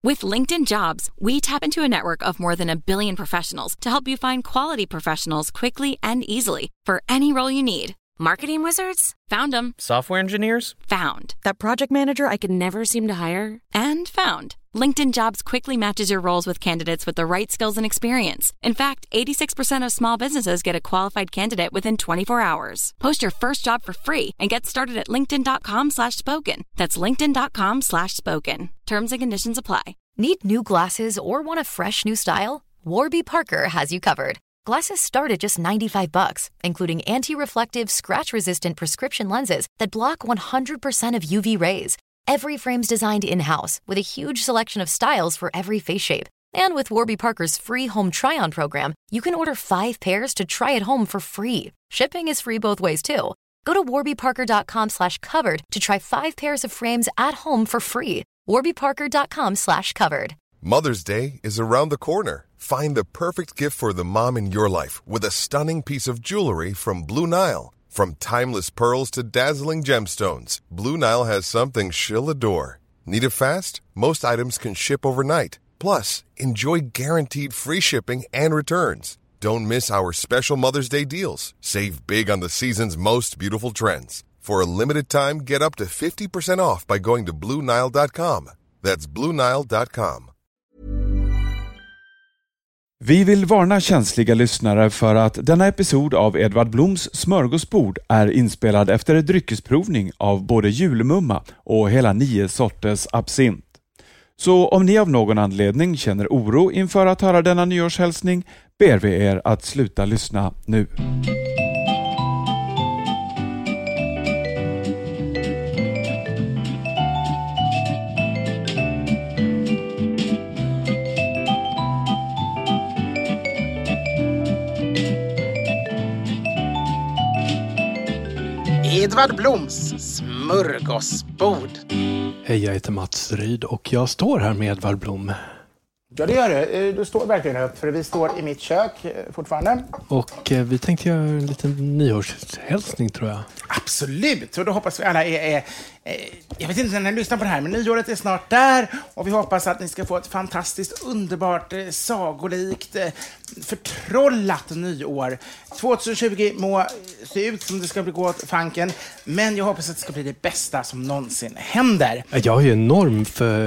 With LinkedIn Jobs, we tap into a network of more than 1 billion professionals to help you find quality professionals quickly and easily for any role you need. Marketing wizards? Found them. Software engineers? Found. That project manager I could never seem to hire? And found. LinkedIn Jobs quickly matches your roles with candidates with the right skills and experience. In fact, 86% of small businesses get a qualified candidate within 24 hours. Post your first job for free and get started at linkedin.com/spoken. That's linkedin.com/spoken. Terms and conditions apply. Need new glasses or want a fresh new style? Warby Parker has you covered. Glasses start at just $95, including anti-reflective, scratch-resistant prescription lenses that block 100% of UV rays. Every frame's designed in-house with a huge selection of styles for every face shape. And with Warby Parker's free home try-on program, you can order 5 pairs to try at home for free. Shipping is free both ways, too. Go to warbyparker.com/covered to try 5 pairs of frames at home for free. warbyparker.com/covered. Mother's Day is around the corner. Find the perfect gift for the mom in your life with a stunning piece of jewelry from Blue Nile. From timeless pearls to dazzling gemstones, Blue Nile has something she'll adore. Need it fast? Most items can ship overnight. Plus, enjoy guaranteed free shipping and returns. Don't miss our special Mother's Day deals. Save big on the season's most beautiful trends. For a limited time, get up to 50% off by going to BlueNile.com. That's BlueNile.com. Vi vill varna känsliga lyssnare för att denna episod av Edvard Bloms smörgåsbord är inspelad efter dryckesprovning av både julmumma och hela 9 sorters absint. Så om ni av någon anledning känner oro inför att höra denna nyårshälsning ber vi er att sluta lyssna nu. Edvard Bloms smörgåsbord. Hej, jag heter Mats Ryd och jag står här med Edvard Blom. Ja, det gör du. Du står verkligen upp, för vi står i mitt kök fortfarande. Och vi tänkte göra en liten nyårshälsning, tror jag. Absolut, och då hoppas vi alla är jag vet inte när ni lyssnar på det här, men nyåret är snart där och vi hoppas att ni ska få ett fantastiskt, underbart, sagolikt, förtrollat nyår. 2020 må se ut som det ska bli gå åt fanken, men jag hoppas att det ska bli det bästa som någonsin händer. Jag har ju enorma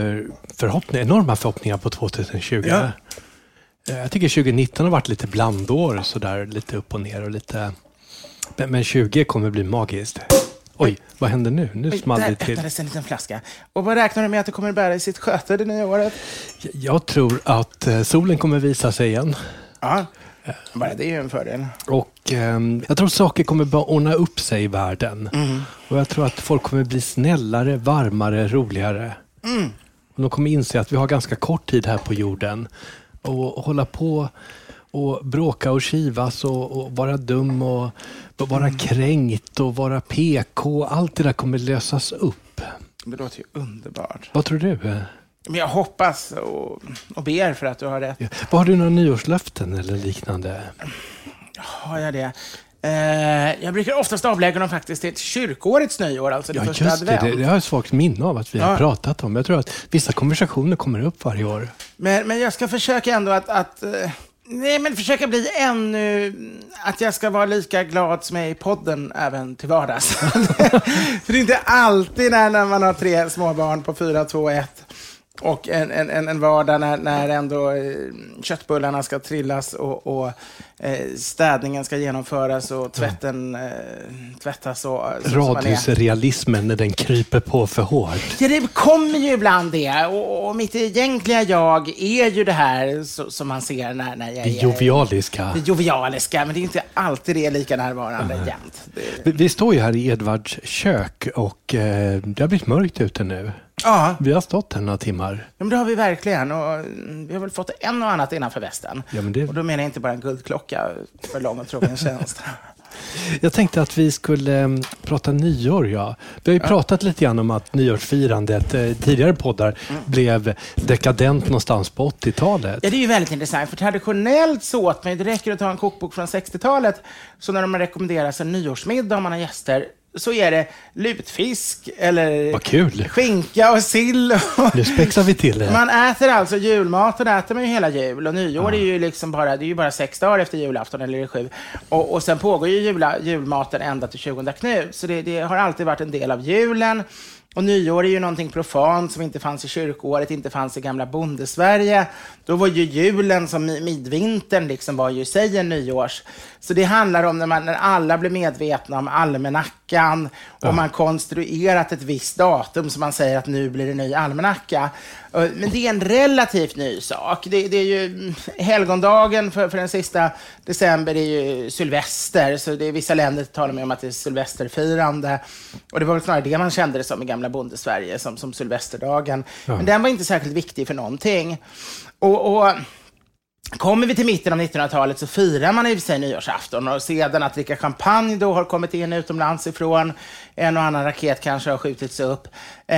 förhoppningar på 2020. Ja. Jag tycker 2019 har varit lite blandår, så där lite upp och ner och lite... Men 20 kommer bli magiskt. Oj, vad händer nu? Nu small det till. Där öppnades en liten flaska. Och vad räknar du med att det kommer bära i sitt sköte det nya året? Jag tror att solen kommer visa sig igen. Ja, bara det är ju en fördel. Och jag tror saker kommer bara ordna upp sig i världen. Mm. Och jag tror att folk kommer bli snällare, varmare, roligare. Mm. Och de kommer inse att vi har ganska kort tid här på jorden. Och hålla på och bråka och kivas och vara dum och vara kränkt och vara PK. Allt det där kommer lösas upp. Det låter ju underbart. Vad tror du? Men jag hoppas och ber för att du har rätt. Ja. Har du några nyårslöften eller liknande? Har jag det? Jag brukar oftast avlägga dem faktiskt till kyrkårets nyår, alltså det första advent. Det har jag svagt minne av att vi har pratat om. Jag tror att vissa konversationer kommer upp varje år. Men jag ska försöka ändå att försöka bli att jag ska vara lika glad som jag är i podden även till vardags. För det är inte alltid när man har 3 små barn på 4, 2, 1 och en vardag när ändå köttbullarna ska trillas och städningen ska genomföras och tvätten tvättas. Radhusrealismen när den kryper på för hårt. Ja, det kommer ju ibland det. Och mitt egentliga jag är ju det här som man ser när jag är... Det jovialiska. Det jovialiska, men det är inte alltid det lika närvarande jämt. Vi står ju här i Edvards kök och det har blivit mörkt ute nu. Ja. Vi har stått här några timmar. Ja, men det har vi verkligen. Och vi har väl fått en och annat innanför västen. Ja, och då menar jag inte bara en guldklocka för lång och trogen tjänst. Jag tänkte att vi skulle prata nyår, ja. Vi har ju pratat lite grann om att nyårsfirandet, tidigare poddar, blev dekadent någonstans på 80-talet. Ja, det är ju väldigt intressant. För traditionellt så åt man, det räcker att ta en kokbok från 60-talet. Så när de rekommenderar en nyårsmiddag om man har gäster, så är det lutfisk eller vad kul. Skinka och sill. Nu spexar vi till det. Man äter alltså julmat, och det äter man ju hela jul. Och nyår är ju liksom bara 6 dagar efter julafton, eller är det 7. Och sen pågår ju julmaten ända till 20 Knut. Så det har alltid varit en del av julen. Och nyår är ju någonting profant som inte fanns i kyrkoåret, inte fanns i gamla bondesverige. Då var ju julen som midvintern liksom var ju i sig en nyårs. Så det handlar om när alla blir medvetna om almanackan och man konstruerat ett visst datum som man säger att nu blir det ny almanacka. Men det är en relativt ny sak. Det är ju helgondagen för den sista december är ju Sylvester. Så det är vissa länder talar med om att det är Sylvesterfirande. Och det var väl snarare det man kände det som i gamla bondesverige som Sylvesterdagen. Men den var inte särskilt viktig för någonting. Och kommer vi till mitten av 1900-talet så firar man i och för sig nyårsafton, och sedan att dricka champagne då har kommit in utomlands ifrån. En och annan raket kanske har skjutits upp.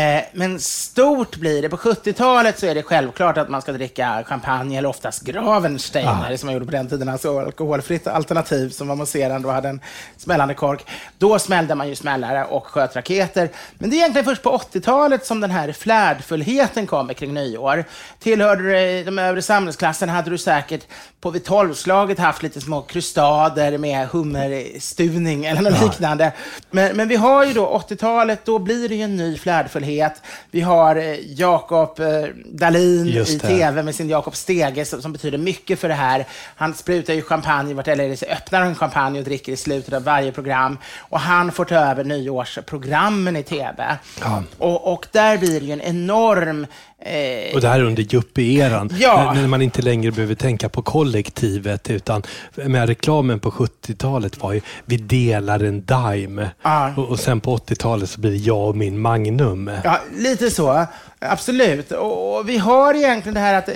Men stort blir det. På 70-talet så är det självklart att man ska dricka champagne, eller oftast Gravensteiner som man gjorde på den tiden, alltså alkoholfritt alternativ som var mousserande och hade en smällande kork. Då smällde man ju smällare och sköt raketer. Men det är egentligen först på 80-talet som den här flärdfullheten kommer kring nyår. Tillhörde du de övre samhällsklassen hade du säkert på vid 12-slaget haft lite små krustader med hummerstuvning eller något liknande. Men vi har ju då 80-talet, då blir det ju en ny flärdfullhet. Vi har Jakob Dahlin i tv med sin Jakob Stege som betyder mycket för det här. Han sprutar ju champagne, eller öppnar en champagne och dricker i slutet av varje program. Och han får ta över nyårsprogrammen i tv. Ja. Och där blir det ju en enorm... Och det här under Yuppie-eran, när man inte längre behöver tänka på kollektivet, utan med reklamen på 70-talet var ju vi delar en dime, och sen på 80-talet så blir det jag och min Magnum. Ja, lite så, absolut. Och vi har egentligen det här att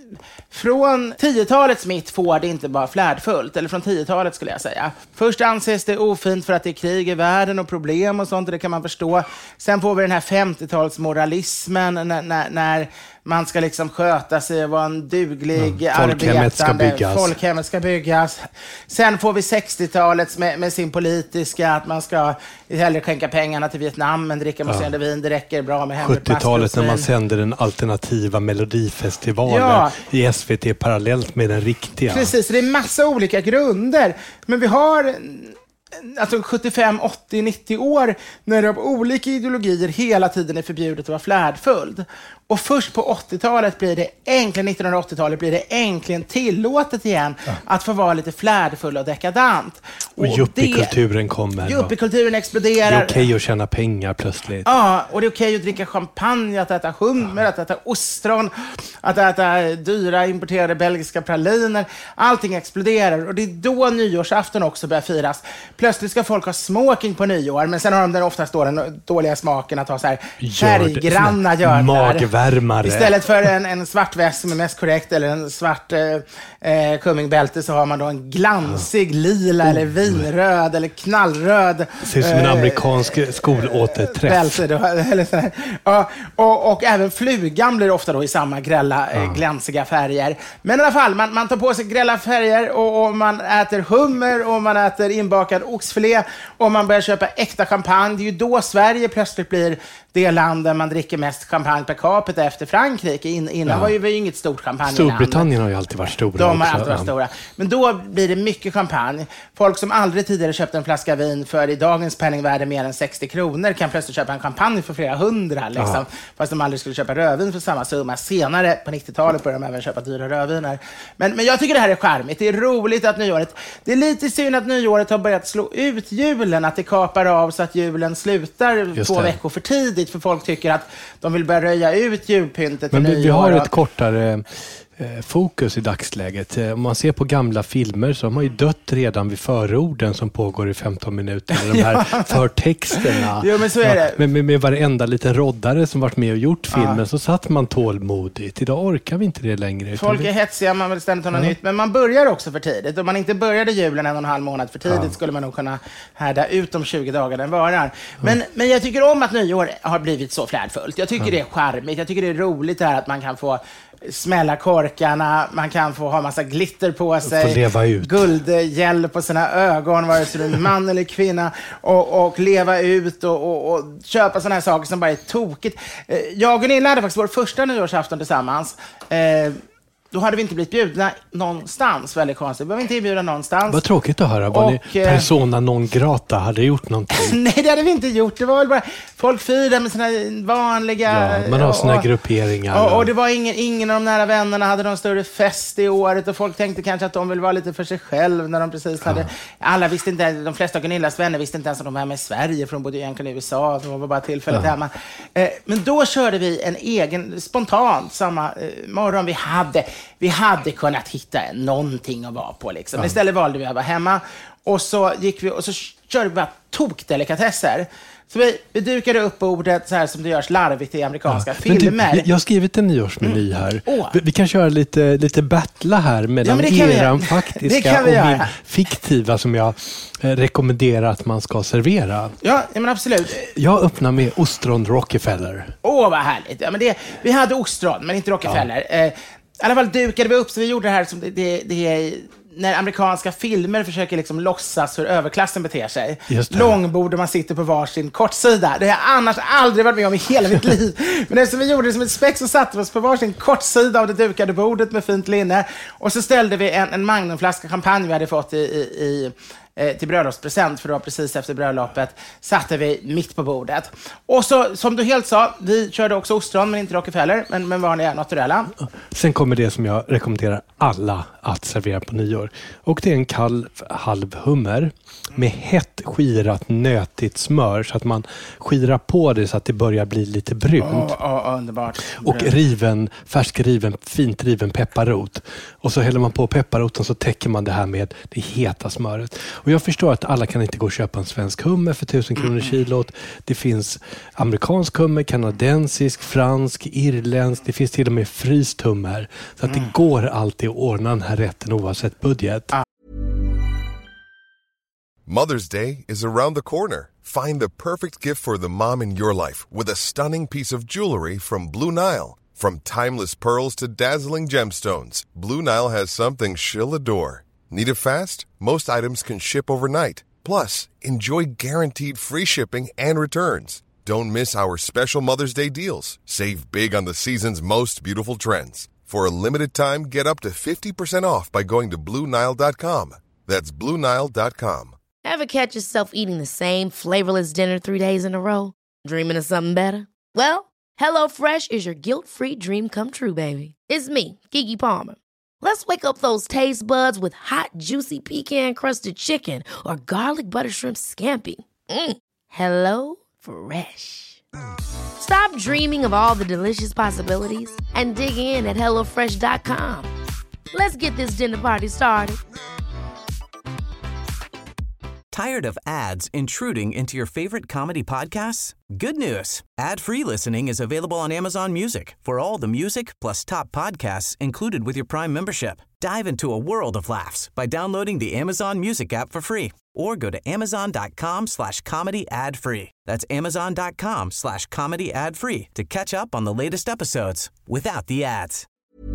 från 10-talets mitt får det inte bara flärdfullt, eller från 10-talet skulle jag säga. Först anses det ofint för att det är krig i världen och problem och sånt, och det kan man förstå. Sen får vi den här 50-talsmoralismen när man ska liksom sköta sig och vara en duglig arbetande. Folkhemmet ska byggas. Sen får vi 60-talets med sin politiska, att man ska hellre skänka pengarna till Vietnam än dricka mousserande vin. Det räcker bra med hemligt 70-talet när man sänder den alternativa melodifestivalen i SVT parallellt med den riktiga. Precis, det är massa olika grunder. Men vi har... alltså 75, 80, 90 år när det av olika ideologier hela tiden är förbjudet att vara flärdfull. Och först på 80-talet blir det äntligen, 1980-talet blir det äntligen tillåtet igen att få vara lite flärdfull och dekadant. Och yuppie-kulturen kommer. Yuppie-kulturen exploderar. Det är okej att tjäna pengar plötsligt. Ja, och det är okej att dricka champagne, att äta hummer, att äta ostron, att äta dyra importerade belgiska praliner. Allting exploderar, och det är då nyårsafton också börjar firas. Plötsligt ska folk ha smoking på nyår, men sen har de oftast då den dåliga smaken att ha så här färggranna gördlar. Istället för en svart väst som är mest korrekt, eller en svart kummingbälte, så har man då en glansig lila eller vinröd eller knallröd. Ser ut som en amerikansk skolåterträff. Bälte då, eller så här. Och även flugan blir ofta då i samma grälla, glänsiga färger. Men i alla fall, man tar på sig grälla färger, och man äter hummer, och man äter inbakad oxfilé, och man börjar köpa äkta champagne. Det är ju då Sverige plötsligt blir det land där man dricker mest champagne per capita efter Frankrike. Innan var ju inget stort champagneland. Storbritannien har ju alltid varit stora. De har alltid varit stora. Men då blir det mycket champagne. Folk som aldrig tidigare köpt en flaska vin för i dagens penningvärde mer än 60 kronor kan plötsligt köpa en champagne för flera hundra. Liksom. Fast de aldrig skulle köpa rödvin för samma summa. Senare på 90-talet började de även köpa dyra rödviner. Men jag tycker det här är charmigt. Det är roligt att nyåret... Det är lite synd att nyåret har börjat slå ut julen. Att det kapar av så att julen slutar 2 veckor för tidigt. För folk tycker att de vill börja röja ut julpyntet. Men vi har ett kortare fokus i dagsläget. Om man ser på gamla filmer så har man ju dött redan vid förorden som pågår i 15 minuter. De här förtexterna. Jo, men så är det. Med varenda liten roddare som varit med och gjort filmen så satt man tålmodigt. Idag orkar vi inte det längre. Folk är hetsiga, man vill ständigt ha något nytt. Men man börjar också för tidigt. Om man inte började julen 1,5 månad för tidigt skulle man nog kunna härda ut de 20 dagar den varar. Men jag tycker om att nyår har blivit så flärdfullt. Jag tycker det är charmigt. Jag tycker det är roligt här att man kan få smälla korv smörgåstorkarna, man kan få ha massa glitter på sig, få leva ut, guldgel på sina ögon, vare sig du är man eller kvinna, och leva ut och köpa såna här saker som bara är tokigt. Jag och Gunilla hade faktiskt vår första nyårsafton tillsammans. Då hade vi inte blivit bjudna någonstans, väldigt konstigt. Vi var inte inbjudna någonstans. Vad tråkigt att höra. Var ni persona non grata, hade gjort någonting? Nej, det hade vi inte gjort. Det var väl bara folk firade med sina vanliga... Ja, man har sina grupperingar. Och det var ingen av de nära vännerna hade någon större fest i året, och folk tänkte kanske att de ville vara lite för sig själv när de precis hade... Alla visste inte, de flesta av Gunillas vänner visste inte ens att de var hemma i Sverige, för de bodde egentligen i USA, de var bara tillfälligt hemma. Men då körde vi en egen, spontant, samma morgon vi hade kunnat hitta någonting att vara på liksom. Istället valde vi att vara hemma, och så gick vi och så körde vi bara tokdelikatesser. Så vi dukade upp bordet så här som det görs larvigt i amerikanska filmer. Jag har skrivit en nyårsmeny här. Vi kan köra lite battla här mellan eran faktiska och min fiktiva som jag rekommenderar att man ska servera. Ja, men absolut. Jag öppnar med ostron Rockefeller. Vad härligt. Ja, men vi hade ostron, men inte Rockefeller. I alla fall dukade vi upp, så vi gjorde det här som det är när amerikanska filmer försöker liksom låtsas hur överklassen beter sig. Långbord där man sitter på varsin kortsida. Det har jag annars aldrig varit med om i hela mitt liv. Men eftersom vi gjorde det som ett spex, så satte vi oss på varsin kortsida av det dukade bordet med fint linne. Och så ställde vi en magnumflaska champagne vi hade fått till bröllopspresent, för det var precis efter bröllopet, satte vi mitt på bordet. Och så, som du helt sa, vi körde också ostron, men inte Rockefeller, men vanliga naturella. Sen kommer det som jag rekommenderar alla att servera på nyår. Och det är en kall halv hummer med hett skirat nötigt smör, så att man skirar på det så att det börjar bli lite brunt. Underbart. Och fint riven pepparrot. Och så häller man på pepparroten, så täcker man det här med det heta smöret. Och jag förstår att alla kan inte gå och köpa en svensk hummer för 1000 kronor kilot. Det finns amerikansk hummer, kanadensisk, fransk, irländsk. Det finns till och med fryst hummer. Så att det går alltid att ordna den här rätten oavsett budget. Mother's Day is around the corner. Find the perfect gift for the mom in your life with a stunning piece of jewelry from Blue Nile. From timeless pearls to dazzling gemstones, Blue Nile has something she'll adore. Need it fast? Most items can ship overnight. Plus, enjoy guaranteed free shipping and returns. Don't miss our special Mother's Day deals. Save big on the season's most beautiful trends. For a limited time, get up to 50% off by going to BlueNile.com. That's BlueNile.com. Ever catch yourself eating the same flavorless dinner 3 days in a row? Dreaming of something better? Well, HelloFresh is your guilt-free dream come true, baby. It's me, Keke Palmer. Let's wake up those taste buds with hot, juicy pecan-crusted chicken or garlic butter shrimp scampi. Hello Fresh. Stop dreaming of all the delicious possibilities and dig in at HelloFresh.com. Let's get this dinner party started. Tired of ads intruding into your favorite comedy podcasts? Good news. Ad-free listening is available on Amazon Music for all the music plus top podcasts included with your Prime membership. Dive into a world of laughs by downloading the Amazon Music app for free or go to amazon.com/comedy ad-free. That's amazon.com/comedy ad-free to catch up on the latest episodes without the ads.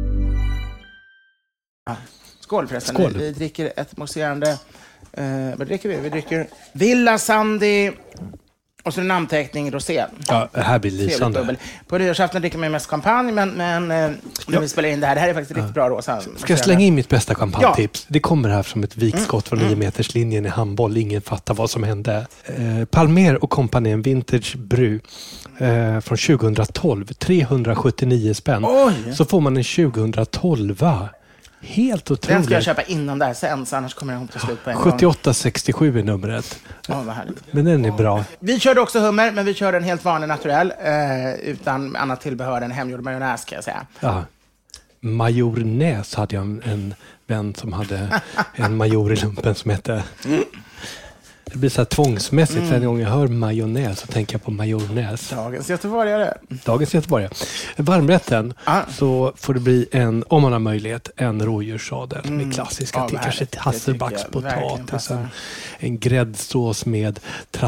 Skål förresten. Skål. Vi dricker ett mousserande... vad dricker vi? Vi dricker Villa Sandy och så en namnteckning rosé. Ja, det här blir lysande. På nyårsafton dricker man mest champagne, men när vi spelar in det här är faktiskt riktigt bra rosa. Ska jag slänga in mitt bästa champagnetips? Det kommer här som ett vikskott från 9-meterslinjen i handboll. Ingen fattar vad som hände. Palmer och Company, en vintage bru från 2012. 379 spänn. Oj. Så får man en 2012. Helt otroligt. Den ska jag köpa innan där sen, så annars kommer den till slut på en 7867 är numret. Vad härligt. Men den är bra. Vi körde också hummer, men vi körde en helt vanlig naturell utan annat tillbehör än hemgjord majonnäs, kan jag säga. Ja. Majornäs hade jag en vän som hade en major i lumpen som hette... Det blir så här tvångsmässigt. Varje gång jag hör majonnäs så tänker jag på majornäs. Dagens göteborgare. Varmrätten så får det bli om man har möjlighet, en rådjurssadel med klassiska kanske hasselbackspotatis, en gräddsås med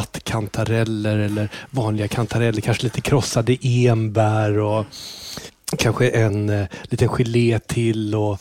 trattkantareller eller vanliga kantareller, kanske lite krossade enbär och kanske en liten gelé till och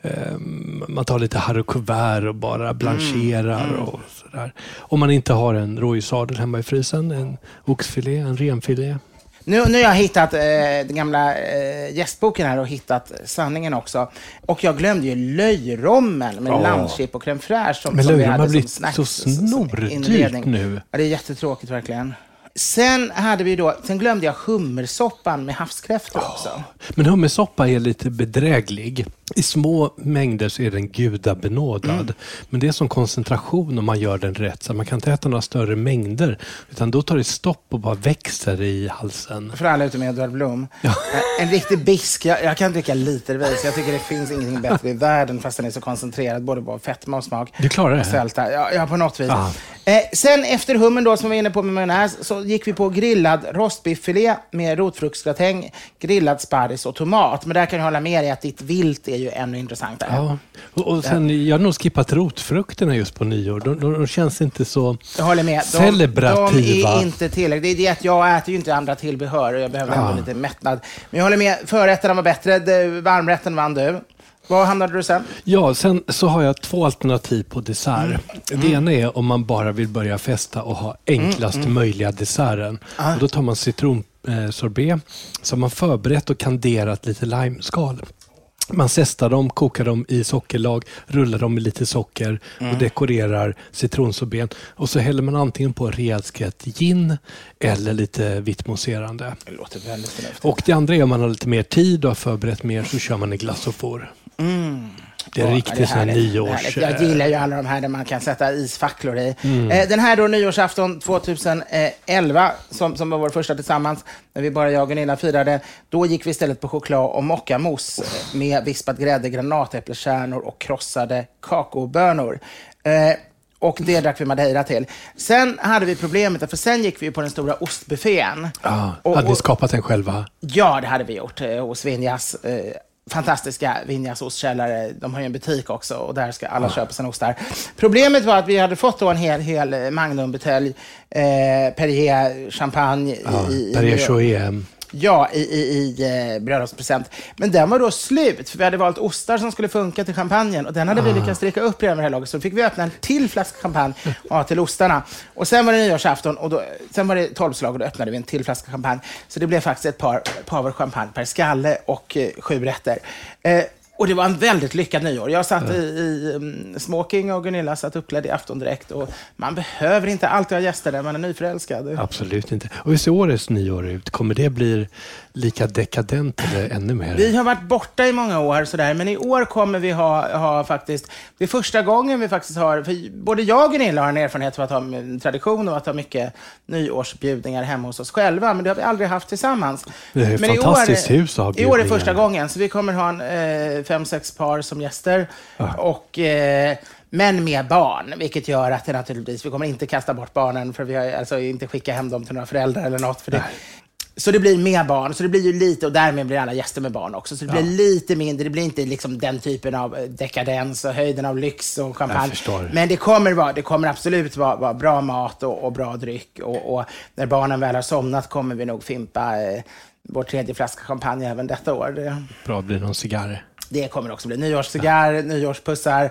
man tar lite haricots och bara blancherar och sådär. Om man inte har en rådjurssadel hemma i frysen, en oxfilé, en renfilé. Nu har jag hittat den gamla gästboken här och hittat sanningen också. Och jag glömde ju löjrommen med lammchip och crème fraîche som vi hade som snacks. Så snordyrt nu. Ja, det är jättetråkigt verkligen. Sen glömde jag hummersoppan med havskräftor också. Men hummersoppa är lite bedräglig. I små mängder så är den gudabenådad. Men det är som koncentration om man gör den rätt. Så man kan inte äta några större mängder. Utan då tar det stopp och bara växer i halsen. För alla utom Edvard Blom. Ja. En riktig bisk. Jag kan dricka litervis. Jag tycker det finns ingenting bättre i världen fast den är så koncentrerad. Både på fetma och smak. Du klarar det? Sälta. Ja, på något vis. Sen efter hummen då som vi var inne på med majonnäs så gick vi på grillad rostbiffilé med rotfruktsgratäng, grillad sparris och tomat. Men där kan jag hålla med dig att ditt vilt är ju ännu intressantare. Ja. Och sen, jag har nog skippat rotfrukterna just på nyår. De känns inte så celebrativa. De är inte tillräckligt. Det är det att jag äter ju inte andra tillbehör och jag behöver ändå lite mättnad. Men jag håller med, förrätten var bättre, varmrätten vann du. Vad hamnade du sen? Ja, sen så har jag 2 alternativ på dessert. Det ena är om man bara vill börja festa och ha enklast möjliga desserten. Och då tar man citronsorbet som man förberett och kanderat lite limeskal. Man zestar dem, kokar dem i sockerlag, rullar dem med lite socker och dekorerar citronsorbet. Och så häller man antingen på rejält skvätt gin eller lite vitt mousserande. Det låter väldigt förnuftigt. Och det andra är om man har lite mer tid och har förberett mer så kör man i glass och får. Det är riktigt sån här nyårs... Jag gillar ju alla de här där man kan sätta isfacklor i. Den här då nyårsafton 2011 som var vår första tillsammans när vi bara jag och Gunilla firade, då gick vi istället på choklad och mockamos med vispad grädde, granatäpplekärnor och krossade kakaobönor. Och det drack vi madeira till. Sen hade vi problemet, för sen gick vi på den stora ostbuffén. Hade ni skapat den själva? Ja, det hade vi gjort hos Vinjas. Fantastiska Vinjas ostkällare. De har ju en butik också och där ska alla köpa sina ostar. Problemet var att vi hade fått då en hel Magnumbutelj Perrier champagne Perrier Jouet. Ja, i bröllopspresent. Men den var då slut, för vi hade valt ostar som skulle funka till champagnen. Och den hade vi lyckats dricka upp redan med det här laget. Så då fick vi öppna en till flaska champagne till ostarna. Och sen var det nyårsafton och sen var det 12-slag och då öppnade vi en till flaska champagne. Så det blev faktiskt ett par champagne per skalle och 7 rätter. Och det var en väldigt lyckad nyår. Jag satt i smoking och Gunilla satt uppklädd i aftondräkt. Och man behöver inte alltid ha gäster när man är nyförälskad. Absolut inte. Och hur ser årets nyår ut? Kommer det bli lika dekadent eller ännu mer? Vi har varit borta i många år sådär, men i år kommer vi ha faktiskt, det är första gången vi faktiskt har, för både jag och Gunilla har en erfarenhet av att ha en tradition och att ha mycket nyårsbjudningar hemma hos oss själva, men det har vi aldrig haft tillsammans. Det är men fantastiskt hus att ha bjudningar. I år är första gången, så vi kommer ha 5-6 par som gäster och men med barn, vilket gör att det naturligtvis, vi kommer inte kasta bort barnen för vi har alltså inte skicka hem dem till några föräldrar eller något för det. Så det blir med barn, så det blir ju lite, och därmed blir alla gäster med barn också, så det blir lite mindre, det blir inte liksom den typen av dekadens och höjden av lyx och champagne. Men det kommer absolut vara bra mat och bra dryck och när barnen väl har somnat kommer vi nog fimpa vår 3:e flaska champagne även detta år. Bra, blir någon cigarr. Det kommer också bli nyårscigarr, nyårspussar,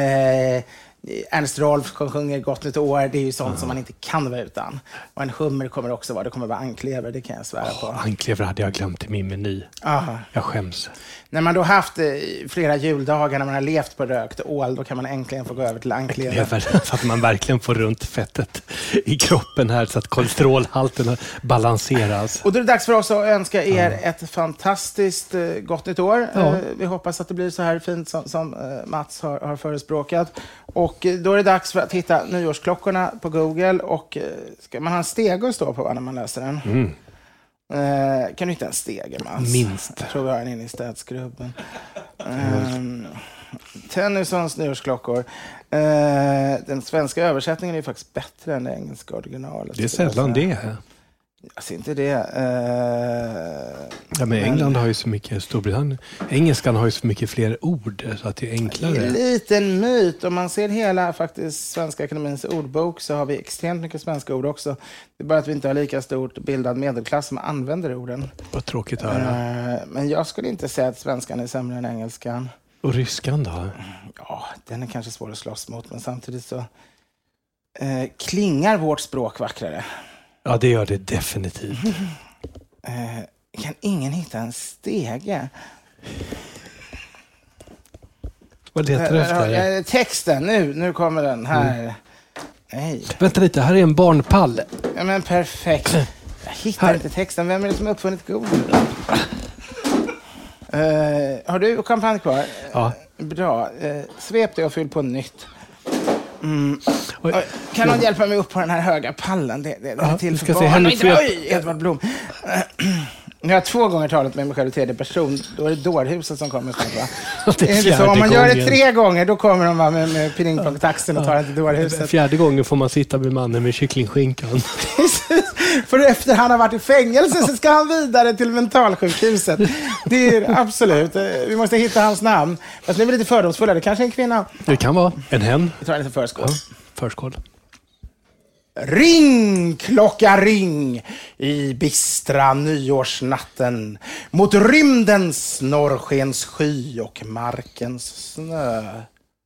Ernst Rolf sjunger Gott nytt år. Det är ju sånt som man inte kan vara utan. Och en hummer kommer också vara. Det kommer vara anklever, det kan jag svära på. Anklever hade jag glömt i min meny. Jag skäms. När man då haft flera juldagar när man har levt på rökt ål, då kan man äntligen få gå över till anklever. Så att man verkligen får runt fettet i kroppen här så att kolesterolhalten balanseras. Och då är det dags för oss att önska er ett fantastiskt gott nytt år. Vi hoppas att det blir så här fint som Mats har förespråkat. Och då är det dags för att hitta nyårsklockorna på Google. Och ska man ha en stege att stå på när man läser den? Kan du hitta en stege, Mats? Minst. Jag tror vi har en inne i städskrubben. Tennysons nyårsklockor. Den svenska översättningen är faktiskt bättre än det engelska originalet. Det är sällan det. Jag ser inte det. Ja, men England har ju så mycket, Storbritannien. Engelskan har ju så mycket fler ord så att det är enklare. En liten myt. Om man ser hela faktiskt Svenska Akademins ordbok så har vi extremt mycket svenska ord också. Det är bara att vi inte har lika stort bildad medelklass som använder orden. Vad tråkigt att höra. Men jag skulle inte säga att svenskan är sämre än engelskan. Och ryskan då? Ja, den är kanske svår att slåss mot, men samtidigt så klingar vårt språk vackrare. Ja, det gör det definitivt. Kan ingen hitta en stege? Vad letar du efter? Texten, nu kommer den här. Nej. Vänta lite, här är en barnpall. Ja, men perfekt. Jag hittar inte texten. Vem är det som har uppfunnit Google? Har du champagne kvar? Ja. Bra. Svep det och fyll på nytt. Kan någon hjälpa mig upp på den här höga pallen? Det är till för barn. Oj, Edvard Blom. Jag har 2 gånger talat med mig själv i tredje person. Då är det dårhuset som kommer snart, va? Det är inte så. Om man gör det 3 gånger, då kommer de med pinningpongtaxen och tar inte dårhuset. 4:e gången får man sitta med mannen med kycklingskinkan. För efter han har varit i fängelse så ska han vidare till mentalsjukhuset. Det är absolut. Vi måste hitta hans namn. Fast nu är vi lite fördomsfulla. Det kanske är en kvinna. Det kan vara en hen. Vi tar en liten förskål. Ja, förskål. Ring, klocka ring i bistra nyårsnatten mot rymdens norrskens sky och markens snö.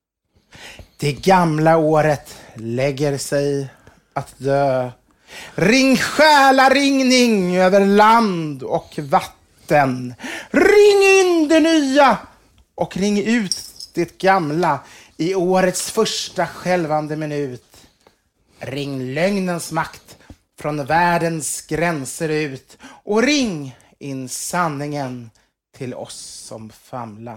Det gamla året lägger sig att dö. Ring själaringning över land och vatten. Ring in det nya och ring ut det gamla i årets första skälvande minut. Ring lögnens makt från världens gränser ut och ring in sanningen till oss som famla.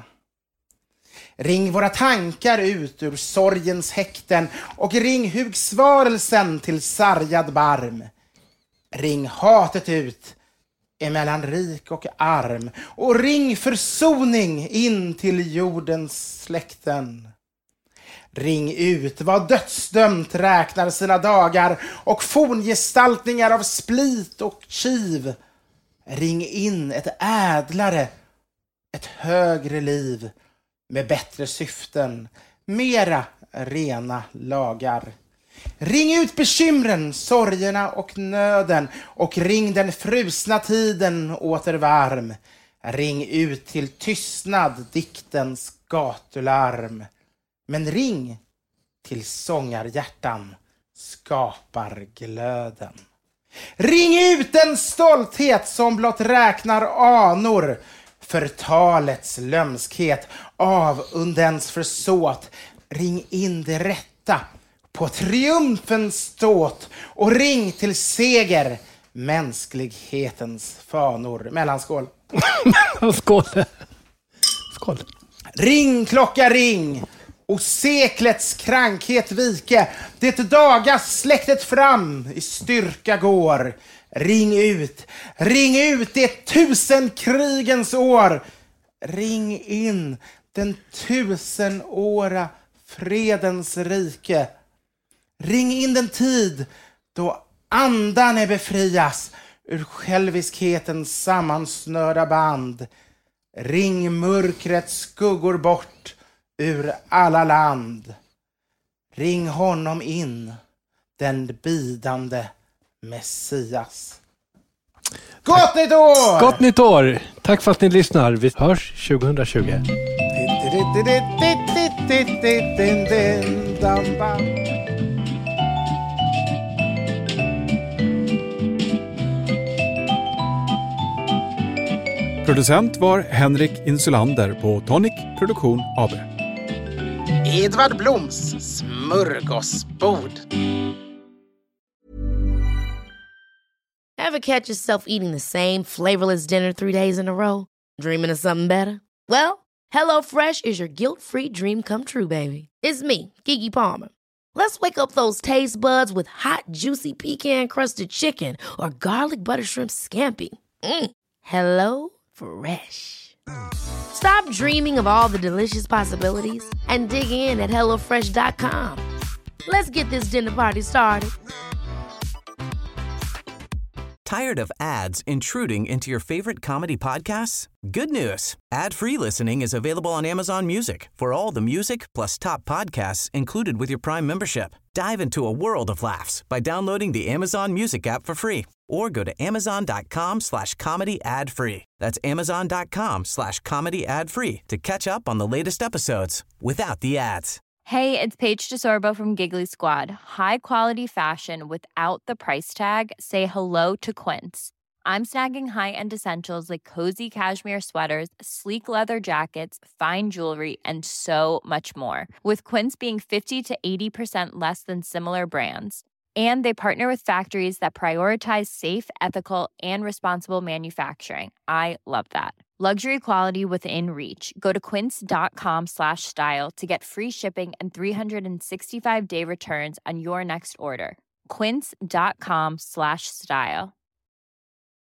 Ring våra tankar ut ur sorgens häkten och ring hugsvarelsen till sargad barm. Ring hatet ut emellan rik och arm och ring försoning in till jordens släkten. Ring ut vad dödsdömt räknar sina dagar och forngestaltningar av split och kiv. Ring in ett ädlare, ett högre liv med bättre syften, mera rena lagar. Ring ut bekymren, sorgerna och nöden och ring den frusna tiden åter varm. Ring ut till tystnad diktens gatularm. Men ring till sångarhjärtan skapar glöden. Ring ut den stolthet som blott räknar anor, förtalets lömskhet, avundens försåt. Ring in det rätta på triumfens ståt och ring till seger mänsklighetens fanor. Mellanskål. Skål. Skål. Ring, klocka, ring. Och seklets krankhet vike, det dagas släktet fram i styrka går. Ring ut det 1000 krigens år. Ring in den 1000-åra fredens rike. Ring in den tid då andan är befrias ur själviskhetens sammansnörda band. Ring mörkrets skuggor bort ur alla land. Ring honom in, den bidande Messias. Gott nytt år! Gott nytt år! Tack för att ni lyssnar. Vi hörs 2020. Producent var Henrik Insulander på Tonic Produktion AB. Edvard Bloms smörgåsbord. Ever catch yourself eating the same flavorless dinner 3 days in a row? Dreaming of something better? Well, HelloFresh is your guilt-free dream come true, baby. It's me, Keke Palmer. Let's wake up those taste buds with hot, juicy pecan-crusted chicken or garlic butter shrimp scampi. Hello Fresh. Stop dreaming of all the delicious possibilities and dig in at HelloFresh.com. Let's get this dinner party started. Tired of ads intruding into your favorite comedy podcasts? Good news. Ad-free listening is available on Amazon Music for all the music plus top podcasts included with your Prime membership. Dive into a world of laughs by downloading the Amazon Music app for free or go to amazon.com/comedy ad-free. That's amazon.com/comedy ad-free to catch up on the latest episodes without the ads. Hey, it's Paige DeSorbo from Giggly Squad. High quality fashion without the price tag. Say hello to Quince. I'm snagging high-end essentials like cozy cashmere sweaters, sleek leather jackets, fine jewelry, and so much more. With Quince being 50 to 80% less than similar brands. And they partner with factories that prioritize safe, ethical, and responsible manufacturing. I love that. Luxury quality within reach. Go to quince.com/style to get free shipping and 365-day returns on your next order. Quince.com/style.